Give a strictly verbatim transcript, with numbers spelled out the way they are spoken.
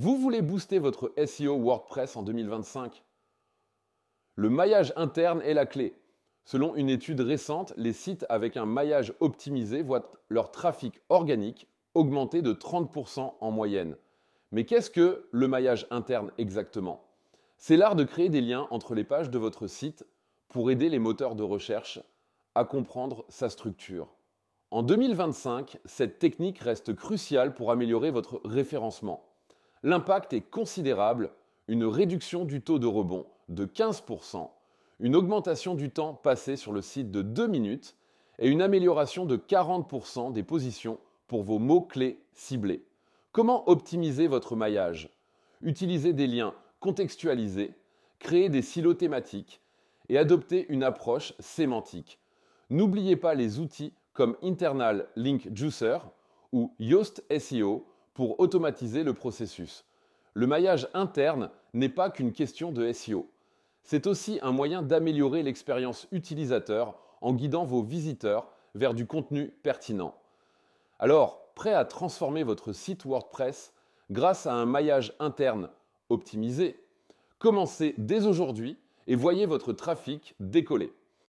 Vous voulez booster votre S E O WordPress en deux mille vingt-cinq? Le maillage interne est la clé. Selon une étude récente, les sites avec un maillage optimisé voient leur trafic organique augmenter de trente pour cent en moyenne. Mais qu'est-ce que le maillage interne exactement? C'est l'art de créer des liens entre les pages de votre site pour aider les moteurs de recherche à comprendre sa structure. En deux mille vingt-cinq, cette technique reste cruciale pour améliorer votre référencement. L'impact est considérable, une réduction du taux de rebond de quinze pour cent, une augmentation du temps passé sur le site de deux minutes et une amélioration de quarante pour cent des positions pour vos mots-clés ciblés. Comment optimiser votre maillage? Utilisez des liens contextualisés, créez des silos thématiques et adoptez une approche sémantique. N'oubliez pas les outils comme Internal Link Juicer ou Yoast S E O pour automatiser le processus. Le maillage interne n'est pas qu'une question de S E O. C'est aussi un moyen d'améliorer l'expérience utilisateur en guidant vos visiteurs vers du contenu pertinent. Alors, prêt à transformer votre site WordPress grâce à un maillage interne optimisé? Commencez dès aujourd'hui et voyez votre trafic décoller.